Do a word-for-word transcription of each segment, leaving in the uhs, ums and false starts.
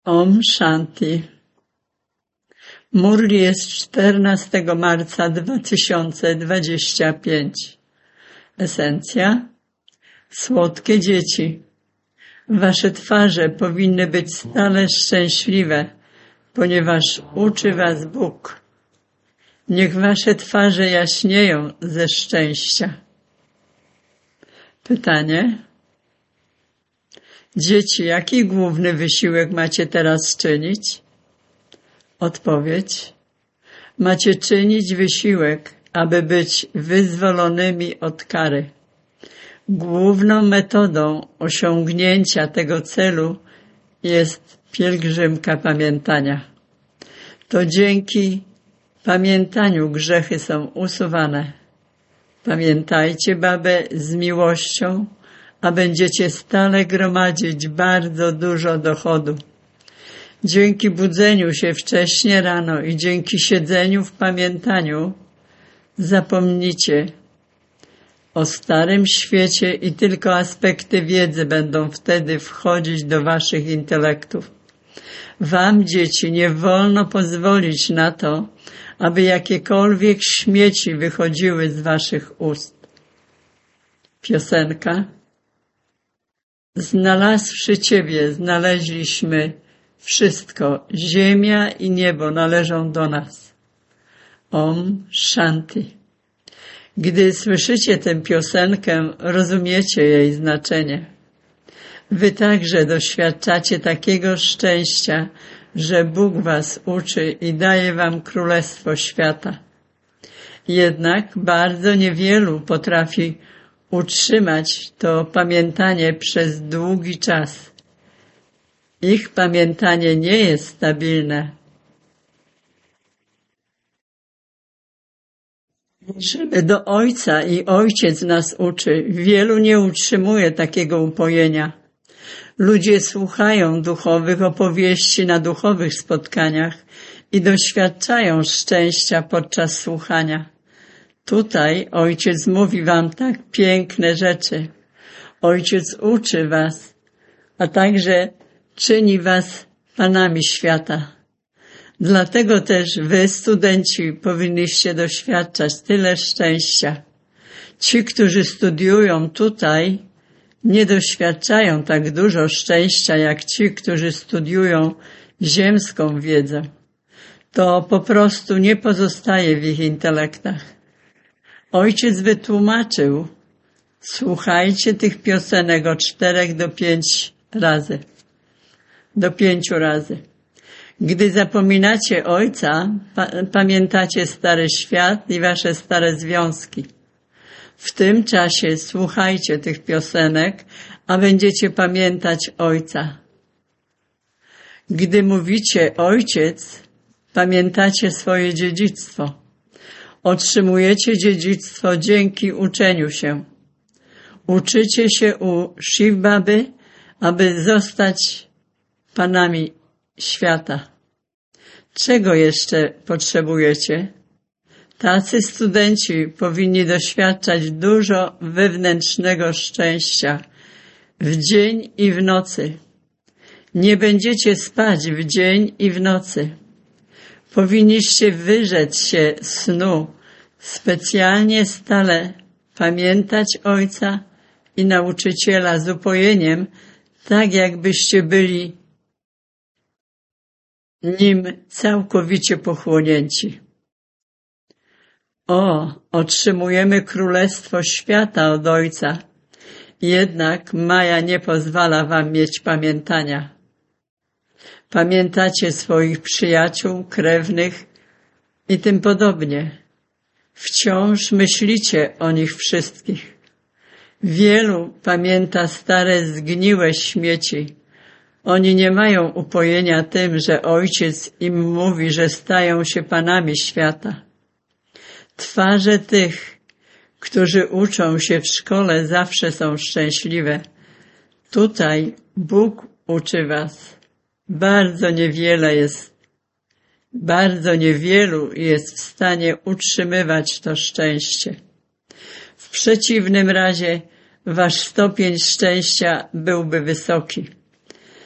Om Shanti. Murli jest czternastego marca dwa tysiące dwudziestego piątego. Esencja. Słodkie dzieci, wasze twarze powinny być stale szczęśliwe, ponieważ uczy was Bóg. Niech wasze twarze jaśnieją ze szczęścia. Pytanie. Dzieci, jaki główny wysiłek macie teraz czynić? Odpowiedź. Macie czynić wysiłek, aby być wyzwolonymi od kary. Główną metodą osiągnięcia tego celu jest pielgrzymka pamiętania. To dzięki pamiętaniu grzechy są usuwane. Pamiętajcie babę z miłością, a będziecie stale gromadzić bardzo dużo dochodu. Dzięki budzeniu się wcześnie rano i dzięki siedzeniu w pamiętaniu zapomnicie o starym świecie i tylko aspekty wiedzy będą wtedy wchodzić do waszych intelektów. Wam, dzieci, nie wolno pozwolić na to, aby jakiekolwiek śmieci wychodziły z waszych ust. Piosenka. Znalazłszy Ciebie, znaleźliśmy wszystko. Ziemia i niebo należą do nas. Om Shanti. Gdy słyszycie tę piosenkę, rozumiecie jej znaczenie. Wy także doświadczacie takiego szczęścia, że Bóg was uczy i daje wam królestwo świata. Jednak bardzo niewielu potrafi utrzymać to pamiętanie przez długi czas. Ich pamiętanie nie jest stabilne. Żeby do Ojca i Ojciec nas uczy, wielu nie utrzymuje takiego upojenia. Ludzie słuchają duchowych opowieści na duchowych spotkaniach i doświadczają szczęścia podczas słuchania. Tutaj Ojciec mówi wam tak piękne rzeczy. Ojciec uczy was, a także czyni was panami świata. Dlatego też wy, studenci, powinniście doświadczać tyle szczęścia. Ci, którzy studiują tutaj, nie doświadczają tak dużo szczęścia, jak ci, którzy studiują ziemską wiedzę. To po prostu nie pozostaje w ich intelektach. Ojciec wytłumaczył, słuchajcie tych piosenek od czterech do pięć razy, do pięciu razy. Gdy zapominacie Ojca, pa- pamiętacie stary świat i wasze stare związki. W tym czasie słuchajcie tych piosenek, a będziecie pamiętać Ojca. Gdy mówicie Ojciec, pamiętacie swoje dziedzictwo. Otrzymujecie dziedzictwo dzięki uczeniu się. Uczycie się u Shiv Baby, aby zostać panami świata. Czego jeszcze potrzebujecie? Tacy studenci powinni doświadczać dużo wewnętrznego szczęścia w dzień i w nocy. Nie będziecie spać w dzień i w nocy. Powinniście wyrzec się snu, specjalnie stale pamiętać Ojca i Nauczyciela z upojeniem, tak jakbyście byli nim całkowicie pochłonięci. O, otrzymujemy królestwo świata od Ojca, jednak Maja nie pozwala wam mieć pamiętania. Pamiętacie swoich przyjaciół, krewnych i tym podobnie. Wciąż myślicie o nich wszystkich. Wielu pamięta stare, zgniłe śmieci. Oni nie mają upojenia tym, że Ojciec im mówi, że stają się panami świata. Twarze tych, którzy uczą się w szkole, zawsze są szczęśliwe. Tutaj Bóg uczy was. Bardzo niewiele jest, bardzo niewielu jest w stanie utrzymywać to szczęście. W przeciwnym razie wasz stopień szczęścia byłby wysoki.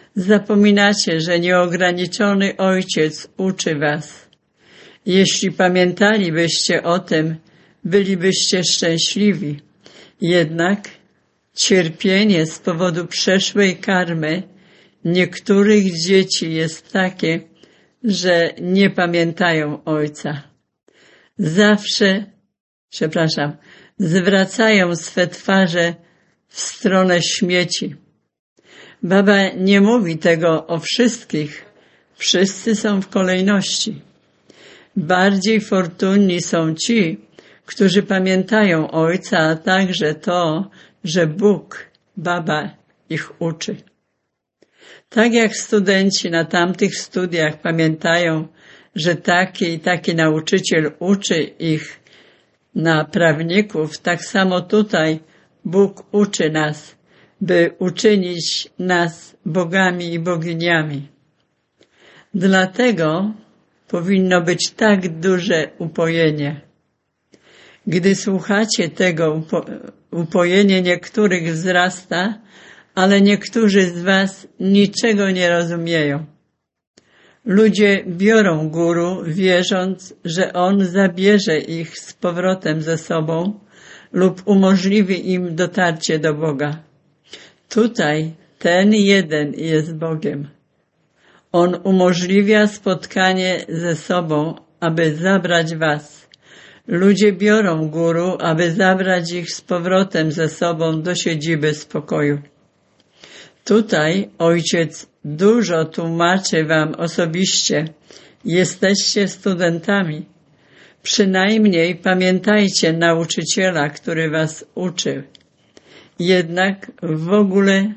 Zapominacie, że nieograniczony Ojciec uczy was. Jeśli pamiętalibyście o tym, bylibyście szczęśliwi. Jednak cierpienie z powodu przeszłej karmy niektórych dzieci jest takie, że nie pamiętają Ojca. Zawsze, przepraszam, zwracają swe twarze w stronę śmieci. Baba nie mówi tego o wszystkich. Wszyscy są w kolejności. Bardziej fortunni są ci, którzy pamiętają Ojca, a także to, że Bóg, Baba, ich uczy. Tak jak studenci na tamtych studiach pamiętają, że taki i taki nauczyciel uczy ich na prawników, tak samo tutaj Bóg uczy nas, by uczynić nas bogami i boginiami. Dlatego powinno być tak duże upojenie. Gdy słuchacie tego, upo upojenie niektórych wzrasta, ale niektórzy z was niczego nie rozumieją. Ludzie biorą guru, wierząc, że on zabierze ich z powrotem ze sobą lub umożliwi im dotarcie do Boga. Tutaj ten jeden jest Bogiem. On umożliwia spotkanie ze sobą, aby zabrać was. Ludzie biorą guru, aby zabrać ich z powrotem ze sobą do siedziby spokoju. Tutaj Ojciec dużo tłumaczy wam osobiście. Jesteście studentami. Przynajmniej pamiętajcie nauczyciela, który was uczył. Jednak w ogóle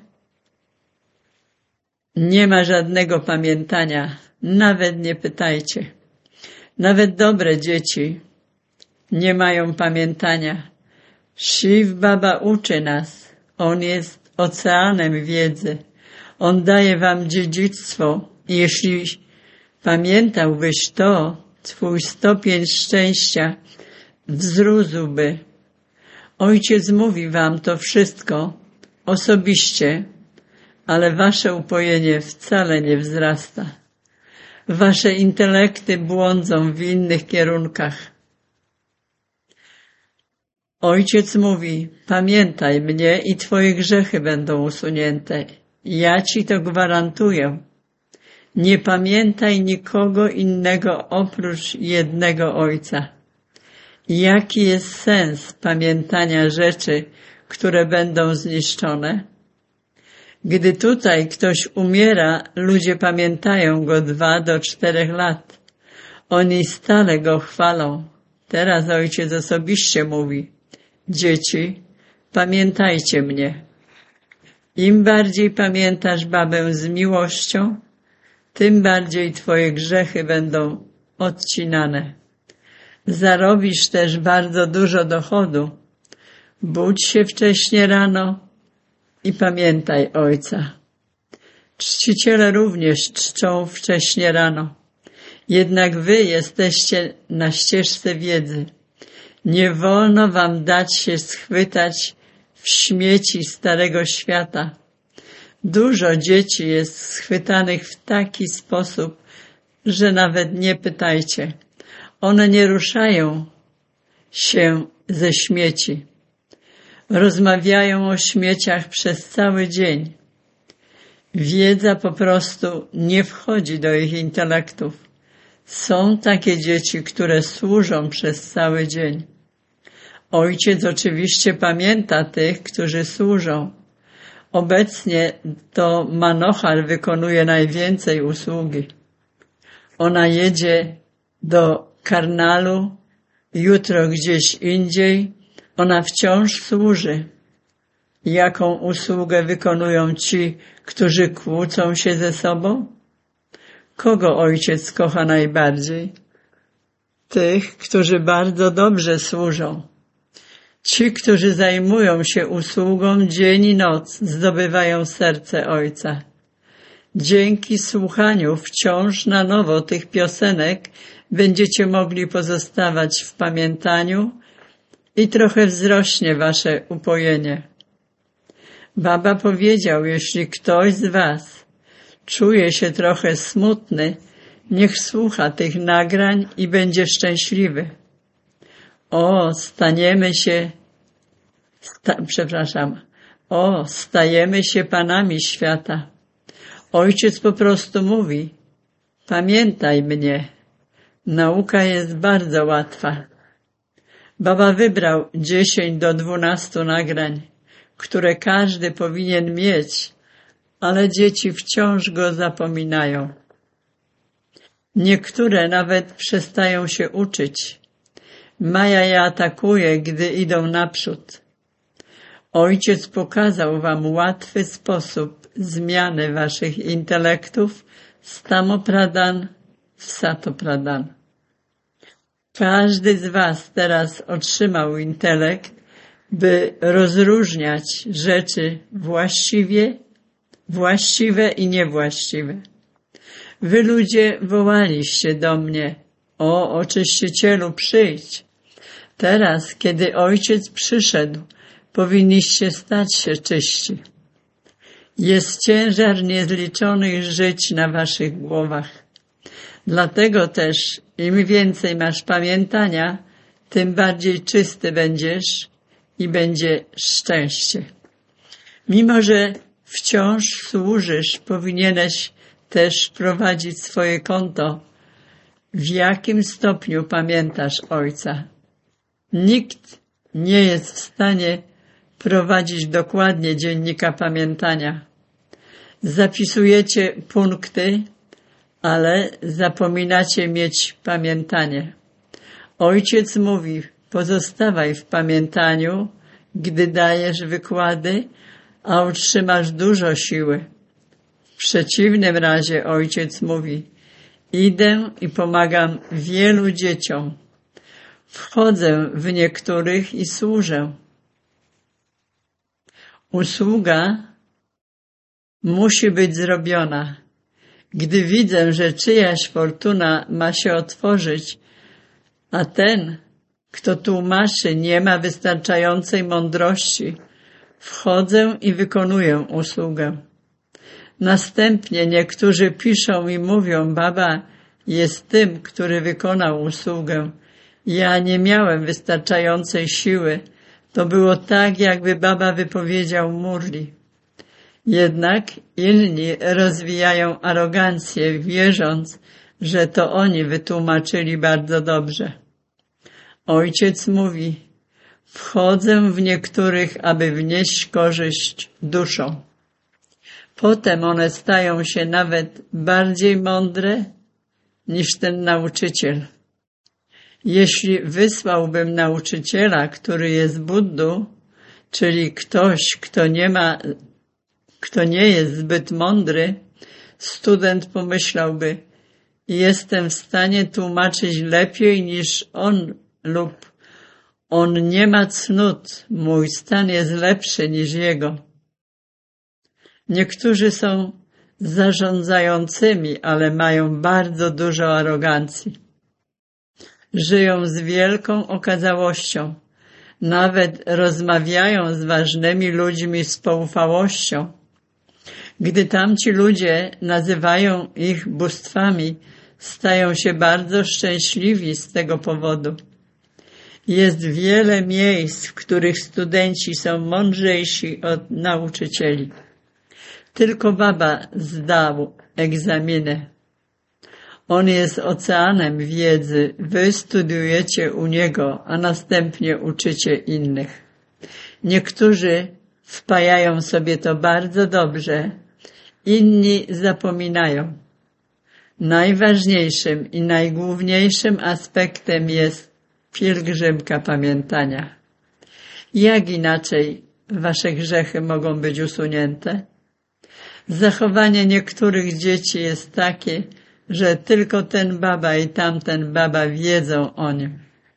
nie ma żadnego pamiętania. Nawet nie pytajcie. Nawet dobre dzieci nie mają pamiętania. Shiv Baba uczy nas. On jest oceanem wiedzy. On daje wam dziedzictwo. Jeśli pamiętałbyś to, twój stopień szczęścia wzrósłby. Ojciec mówi wam to wszystko osobiście, ale wasze upojenie wcale nie wzrasta. Wasze intelekty błądzą w innych kierunkach. Ojciec mówi, pamiętaj mnie i twoje grzechy będą usunięte. Ja ci to gwarantuję. Nie pamiętaj nikogo innego oprócz jednego Ojca. Jaki jest sens pamiętania rzeczy, które będą zniszczone? Gdy tutaj ktoś umiera, ludzie pamiętają go dwa do czterech lat. Oni stale go chwalą. Teraz Ojciec osobiście mówi, dzieci, pamiętajcie mnie. Im bardziej pamiętasz babę z miłością, tym bardziej twoje grzechy będą odcinane. Zarobisz też bardzo dużo dochodu. Budź się wcześnie rano i pamiętaj Ojca. Czciciele również czczą wcześnie rano. Jednak wy jesteście na ścieżce wiedzy. Nie wolno wam dać się schwytać w śmieci starego świata. Dużo dzieci jest schwytanych w taki sposób, że nawet nie pytajcie. One nie ruszają się ze śmieci. Rozmawiają o śmieciach przez cały dzień. Wiedza po prostu nie wchodzi do ich intelektów. Są takie dzieci, które służą przez cały dzień. Ojciec oczywiście pamięta tych, którzy służą. Obecnie to Manohar wykonuje najwięcej usługi. Ona jedzie do Karnalu, jutro gdzieś indziej. Ona wciąż służy. Jaką usługę wykonują ci, którzy kłócą się ze sobą? Kogo Ojciec kocha najbardziej? Tych, którzy bardzo dobrze służą. Ci, którzy zajmują się usługą dzień i noc, zdobywają serce Ojca. Dzięki słuchaniu wciąż na nowo tych piosenek będziecie mogli pozostawać w pamiętaniu i trochę wzrośnie wasze upojenie. Baba powiedział, jeśli ktoś z was czuje się trochę smutny, niech słucha tych nagrań i będzie szczęśliwy. O, staniemy się, sta, przepraszam, o, stajemy się panami świata. Ojciec po prostu mówi, pamiętaj mnie. Nauka jest bardzo łatwa. Baba wybrał dziesięć do dwunastu nagrań, które każdy powinien mieć, ale dzieci wciąż go zapominają. Niektóre nawet przestają się uczyć. Maja je atakuje, gdy idą naprzód. Ojciec pokazał wam łatwy sposób zmiany waszych intelektów z Tamo-Pradhan w Sato-Pradhan. Każdy z was teraz otrzymał intelekt, by rozróżniać rzeczy właściwie, właściwe i niewłaściwe. Wy ludzie wołaliście do mnie, o oczyścicielu, przyjdź. Teraz, kiedy Ojciec przyszedł, powinniście stać się czyści. Jest ciężar niezliczonych żyć na waszych głowach. Dlatego też im więcej masz pamiętania, tym bardziej czysty będziesz i będzie szczęście. Mimo że wciąż służysz, powinieneś też prowadzić swoje konto. W jakim stopniu pamiętasz Ojca? Nikt nie jest w stanie prowadzić dokładnie dziennika pamiętania. Zapisujecie punkty, ale zapominacie mieć pamiętanie. Ojciec mówi, pozostawaj w pamiętaniu, gdy dajesz wykłady, a otrzymasz dużo siły. W przeciwnym razie Ojciec mówi, idę i pomagam wielu dzieciom. Wchodzę w niektórych i służę. Usługa musi być zrobiona. Gdy widzę, że czyjaś fortuna ma się otworzyć, a ten, kto tłumaczy, nie ma wystarczającej mądrości, wchodzę i wykonuję usługę. Następnie niektórzy piszą i mówią, baba jest tym, który wykonał usługę. Ja nie miałem wystarczającej siły. To było tak, jakby baba wypowiedział Murli. Jednak inni rozwijają arogancję, wierząc, że to oni wytłumaczyli bardzo dobrze. Ojciec mówi, wchodzę w niektórych, aby wnieść korzyść duszom. Potem one stają się nawet bardziej mądre niż ten nauczyciel. Jeśli wysłałbym nauczyciela, który jest Buddą, czyli ktoś, kto nie ma, kto nie jest zbyt mądry, student pomyślałby, jestem w stanie tłumaczyć lepiej niż on lub on nie ma cnót, mój stan jest lepszy niż jego. Niektórzy są zarządzającymi, ale mają bardzo dużo arogancji. Żyją z wielką okazałością. Nawet rozmawiają z ważnymi ludźmi z poufałością. Gdy tamci ludzie nazywają ich bóstwami, stają się bardzo szczęśliwi z tego powodu. Jest wiele miejsc, w których studenci są mądrzejsi od nauczycieli. Tylko baba zdał egzaminę. On jest oceanem wiedzy, wy studiujecie u niego, a następnie uczycie innych. Niektórzy wpajają sobie to bardzo dobrze, inni zapominają. Najważniejszym i najgłówniejszym aspektem jest pielgrzymka pamiętania. Jak inaczej wasze grzechy mogą być usunięte? Zachowanie niektórych dzieci jest takie, że tylko ten baba i tamten baba wiedzą o nim.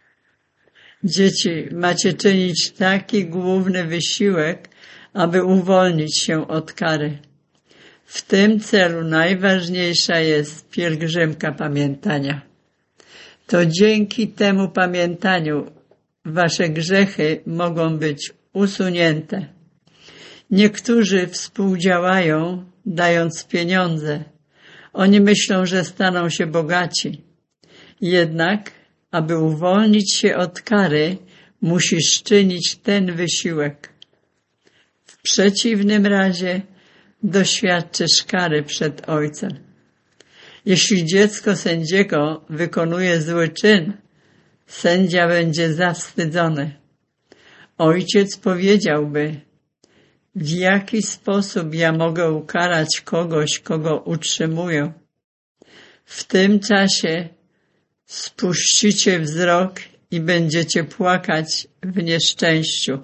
Dzieci, macie czynić taki główny wysiłek, aby uwolnić się od kary. W tym celu najważniejsza jest pielgrzymka pamiętania. To dzięki temu pamiętaniu wasze grzechy mogą być usunięte. Niektórzy współdziałają dając pieniądze. Oni myślą, że staną się bogaci. Jednak, aby uwolnić się od kary, musisz czynić ten wysiłek. W przeciwnym razie doświadczysz kary przed Ojcem. Jeśli dziecko sędziego wykonuje zły czyn, sędzia będzie zawstydzony. Ojciec powiedziałby: w jaki sposób ja mogę ukarać kogoś, kogo utrzymuję? W tym czasie spuścicie wzrok i będziecie płakać w nieszczęściu.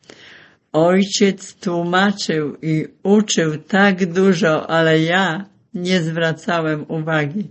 Ojciec tłumaczył i uczył tak dużo, ale ja nie zwracałem uwagi.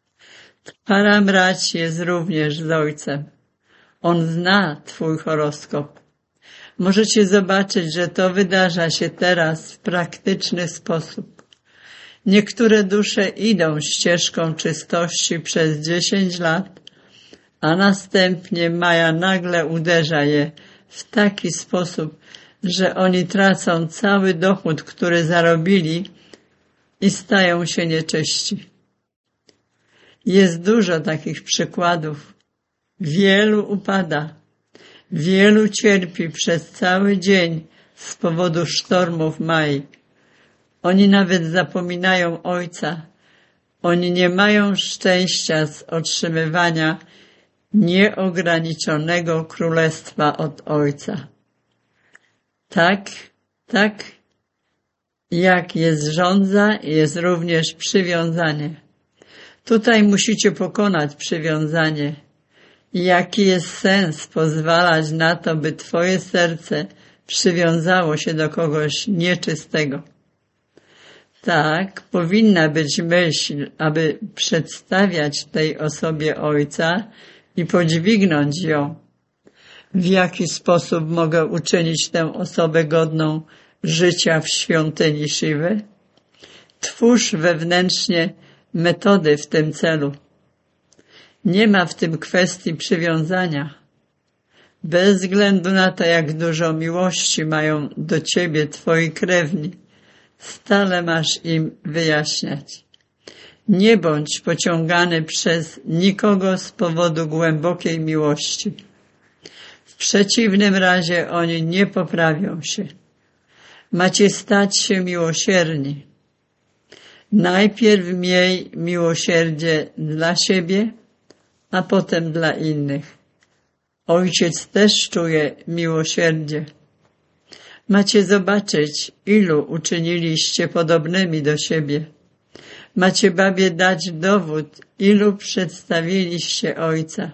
Param brać jest również z Ojcem. On zna twój horoskop. Możecie zobaczyć, że to wydarza się teraz w praktyczny sposób. Niektóre dusze idą ścieżką czystości przez dziesięć lat, a następnie Maja nagle uderza je w taki sposób, że oni tracą cały dochód, który zarobili i stają się nieczyści. Jest dużo takich przykładów. Wielu upada, wielu cierpi przez cały dzień z powodu sztormów Mai. Oni nawet zapominają Ojca. Oni nie mają szczęścia z otrzymywania nieograniczonego królestwa od Ojca. Tak, tak jak jest żądza, jest również przywiązanie. Tutaj musicie pokonać przywiązanie. Jaki jest sens pozwalać na to, by twoje serce przywiązało się do kogoś nieczystego? Tak, powinna być myśl, aby przedstawiać tej osobie Ojca i podźwignąć ją. W jaki sposób mogę uczynić tę osobę godną życia w świątyni Siwy? Twórz wewnętrznie metody w tym celu. Nie ma w tym kwestii przywiązania. Bez względu na to, jak dużo miłości mają do ciebie twoi krewni, stale masz im wyjaśniać. Nie bądź pociągany przez nikogo z powodu głębokiej miłości. W przeciwnym razie oni nie poprawią się. Macie stać się miłosierni. Najpierw miej miłosierdzie dla siebie, a potem dla innych. Ojciec też czuje miłosierdzie. Macie zobaczyć, ilu uczyniliście podobnymi do siebie. Macie babie dać dowód, ilu przedstawiliście Ojca.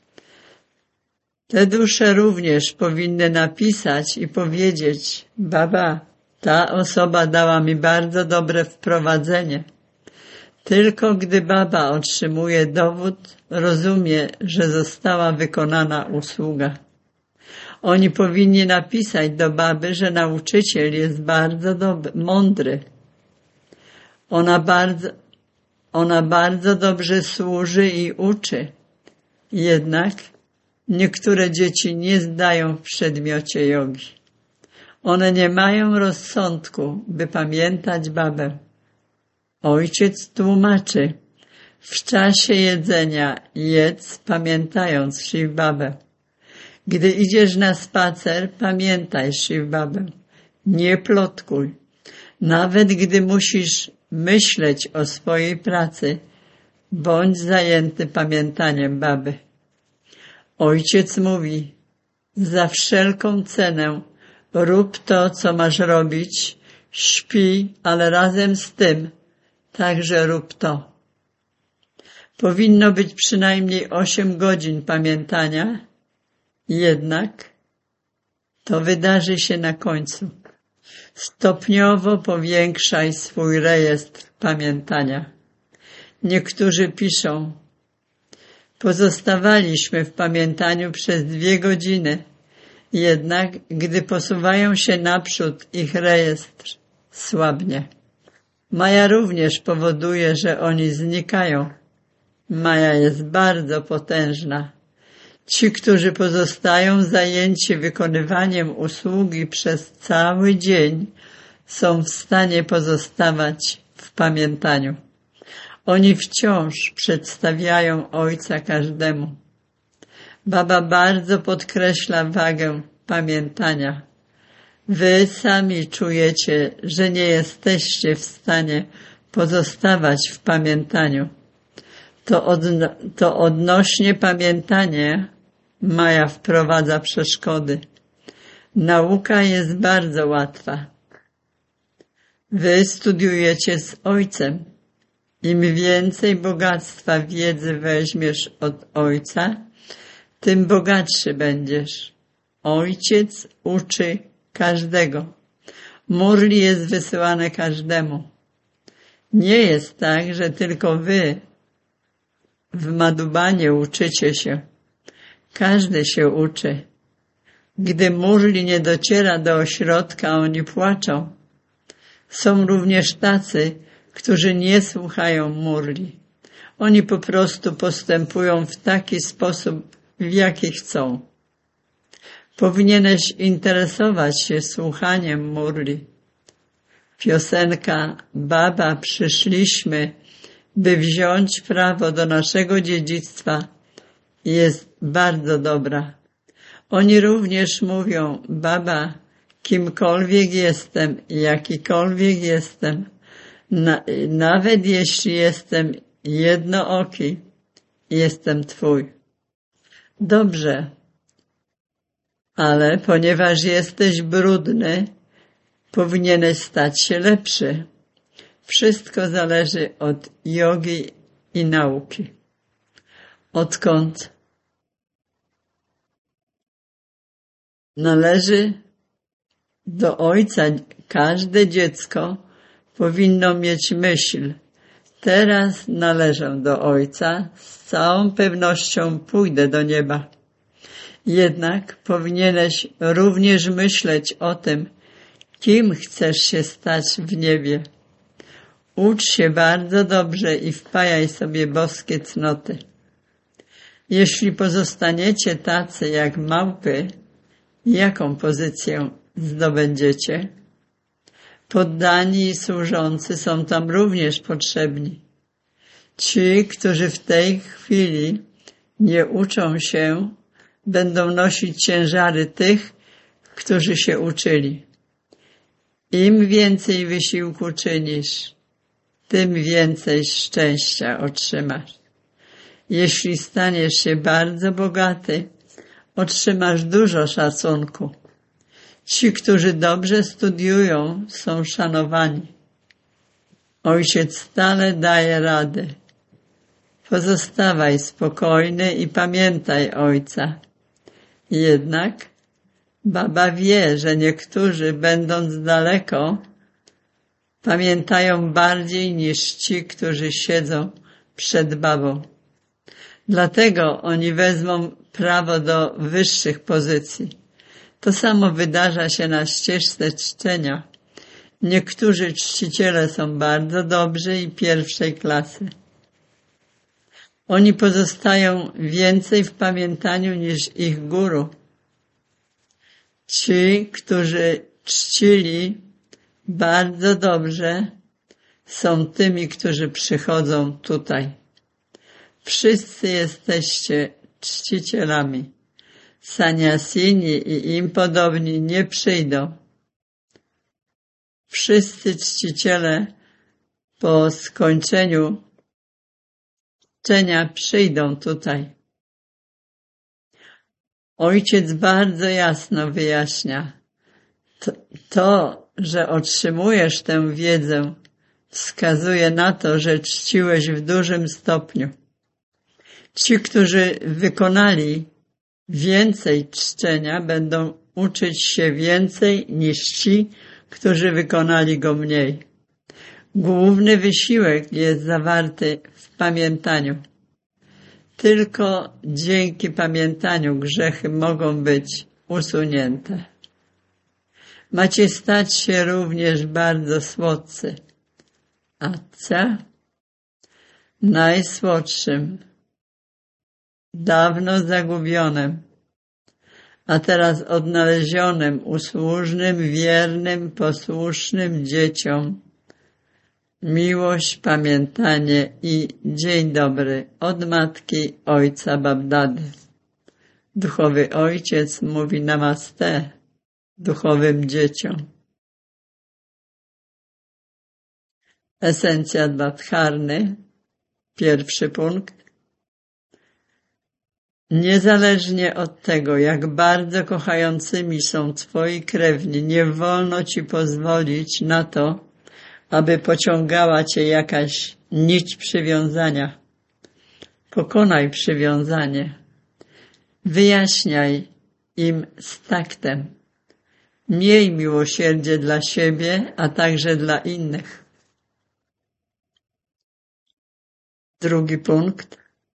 Te dusze również powinny napisać i powiedzieć: baba, ta osoba dała mi bardzo dobre wprowadzenie. Tylko gdy baba otrzymuje dowód, rozumie, że została wykonana usługa. Oni powinni napisać do baby, że nauczyciel jest bardzo dobry, mądry. Ona bardzo, ona bardzo dobrze służy i uczy. Jednak niektóre dzieci nie zdają w przedmiocie jogi. One nie mają rozsądku, by pamiętać babę. Ojciec tłumaczy: w czasie jedzenia jedz, pamiętając Shiv Babę. Gdy idziesz na spacer, pamiętaj Shiv Babę. Nie plotkuj. Nawet gdy musisz myśleć o swojej pracy, bądź zajęty pamiętaniem baby. Ojciec mówi: za wszelką cenę rób to, co masz robić, śpi, ale razem z tym także rób to. Powinno być przynajmniej osiem godzin pamiętania, jednak to wydarzy się na końcu. Stopniowo powiększaj swój rejestr pamiętania. Niektórzy piszą: pozostawaliśmy w pamiętaniu przez dwie godziny, jednak gdy posuwają się naprzód, ich rejestr słabnie. Maja również powoduje, że oni znikają. Maja jest bardzo potężna. Ci, którzy pozostają zajęci wykonywaniem usługi przez cały dzień, są w stanie pozostawać w pamiętaniu. Oni wciąż przedstawiają Ojca każdemu. Baba bardzo podkreśla wagę pamiętania. Wy sami czujecie, że nie jesteście w stanie pozostawać w pamiętaniu. To, odno- to odnośnie pamiętania Maja wprowadza przeszkody. Nauka jest bardzo łatwa. Wy studiujecie z Ojcem. Im więcej bogactwa wiedzy weźmiesz od Ojca, tym bogatszy będziesz. Ojciec uczy każdego. Murli jest wysyłane każdemu. Nie jest tak, że tylko wy w Madhubanie uczycie się. Każdy się uczy. Gdy murli nie dociera do ośrodka, oni płaczą. Są również tacy, którzy nie słuchają murli. Oni po prostu postępują w taki sposób, w jaki chcą. Powinieneś interesować się słuchaniem murli. Piosenka Baba, przyszliśmy, by wziąć prawo do naszego dziedzictwa, jest bardzo dobra. Oni również mówią, Baba, kimkolwiek jestem, jakikolwiek jestem, na, nawet jeśli jestem jednooki, jestem Twój. Dobrze, ale ponieważ jesteś brudny, powinieneś stać się lepszy. Wszystko zależy od jogi i nauki. Odkąd należy do Ojca, każde dziecko powinno mieć myśl. Teraz należę do Ojca, z całą pewnością pójdę do nieba. Jednak powinieneś również myśleć o tym, kim chcesz się stać w niebie. Ucz się bardzo dobrze i wpajaj sobie boskie cnoty. Jeśli pozostaniecie tacy jak małpy, jaką pozycję zdobędziecie? Poddani i służący są tam również potrzebni. Ci, którzy w tej chwili nie uczą się, będą nosić ciężary tych, którzy się uczyli. Im więcej wysiłku czynisz, tym więcej szczęścia otrzymasz. Jeśli staniesz się bardzo bogaty, otrzymasz dużo szacunku. Ci, którzy dobrze studiują, są szanowani. Ojciec stale daje radę. Pozostawaj spokojny i pamiętaj Ojca. Jednak Baba wie, że niektórzy, będąc daleko, pamiętają bardziej niż ci, którzy siedzą przed Babą. Dlatego oni wezmą prawo do wyższych pozycji. To samo wydarza się na ścieżce czczenia. Niektórzy czciciele są bardzo dobrzy i pierwszej klasy. Oni pozostają więcej w pamiętaniu niż ich guru. Ci, którzy czcili bardzo dobrze, są tymi, którzy przychodzą tutaj. Wszyscy jesteście czcicielami. Saniasini i im podobni nie przyjdą. Wszyscy czciciele po skończeniu czczenia przyjdą tutaj. Ojciec bardzo jasno wyjaśnia. To, to, że otrzymujesz tę wiedzę, wskazuje na to, że czciłeś w dużym stopniu. Ci, którzy wykonali więcej czczenia, będą uczyć się więcej niż ci, którzy wykonali go mniej. Główny wysiłek jest zawarty w pamiętaniu. Tylko dzięki pamiętaniu grzechy mogą być usunięte. Macie stać się również bardzo słodcy. A co? Najsłodszym, dawno zagubionym, a teraz odnalezionym, usłużnym, wiernym, posłusznym dzieciom miłość, pamiętanie i dzień dobry od matki, ojca Babdady. Duchowy ojciec mówi namaste duchowym dzieciom. Esencja Dvatharny, pierwszy punkt. Niezależnie od tego, jak bardzo kochającymi są twoi krewni, nie wolno ci pozwolić na to, aby pociągała cię jakaś nić przywiązania. Pokonaj przywiązanie. Wyjaśniaj im z taktem. Miej miłosierdzie dla siebie, a także dla innych. Drugi punkt.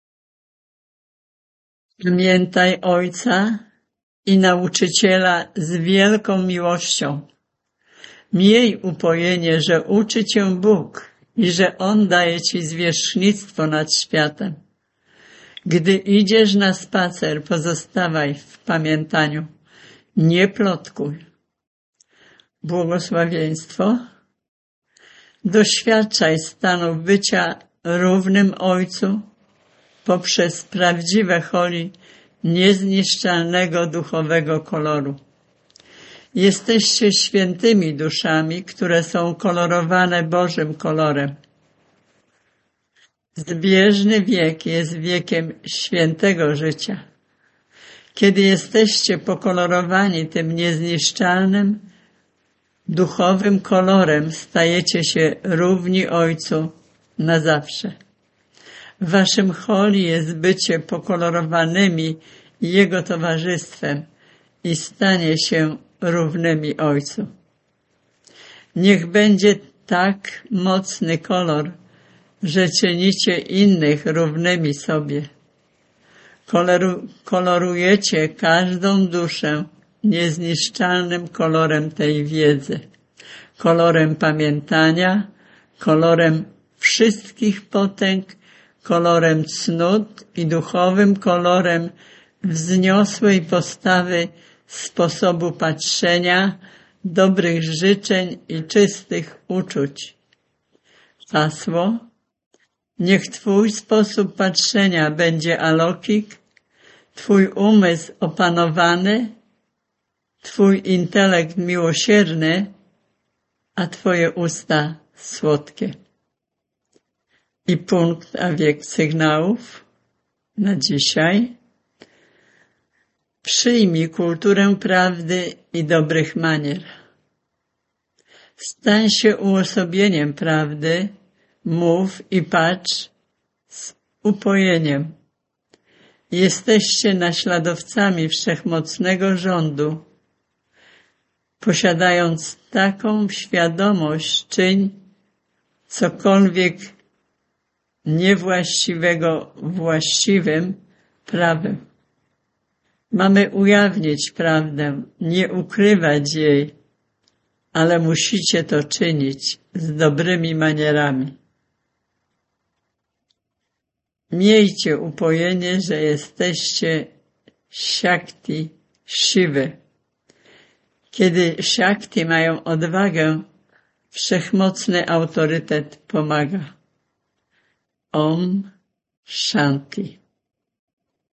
Pamiętaj Ojca i Nauczyciela z wielką miłością. Miej upojenie, że uczy cię Bóg i że On daje ci zwierzchnictwo nad światem. Gdy idziesz na spacer, pozostawaj w pamiętaniu. Nie plotkuj. Błogosławieństwo. Doświadczaj stanu bycia równym Ojcu poprzez prawdziwe holi niezniszczalnego duchowego koloru. Jesteście świętymi duszami, które są kolorowane Bożym kolorem. Zbieżny wiek jest wiekiem świętego życia. Kiedy jesteście pokolorowani tym niezniszczalnym, duchowym kolorem, stajecie się równi Ojcu na zawsze. Waszym holi jest bycie pokolorowanymi Jego towarzystwem i stanie się równymi Ojcu. Niech będzie tak mocny kolor, że czynicie innych równymi sobie. Koloru, kolorujecie każdą duszę niezniszczalnym kolorem tej wiedzy, kolorem pamiętania, kolorem wszystkich potęg, kolorem cnót i duchowym kolorem wzniosłej postawy, sposobu patrzenia, dobrych życzeń i czystych uczuć. Hasło: niech twój sposób patrzenia będzie alokik, twój umysł opanowany, twój intelekt miłosierny, a twoje usta słodkie. I punkt, a wiek sygnałów na dzisiaj. Przyjmij kulturę prawdy i dobrych manier. Stań się uosobieniem prawdy, mów i patrz z upojeniem. Jesteście naśladowcami wszechmocnego rządu. Posiadając taką świadomość, czyń cokolwiek niewłaściwego właściwym prawem. Mamy ujawnić prawdę, nie ukrywać jej, ale musicie to czynić z dobrymi manierami. Miejcie upojenie, że jesteście Shakti, Siwy. Kiedy Shakti mają odwagę, wszechmocny autorytet pomaga. Om Shanti.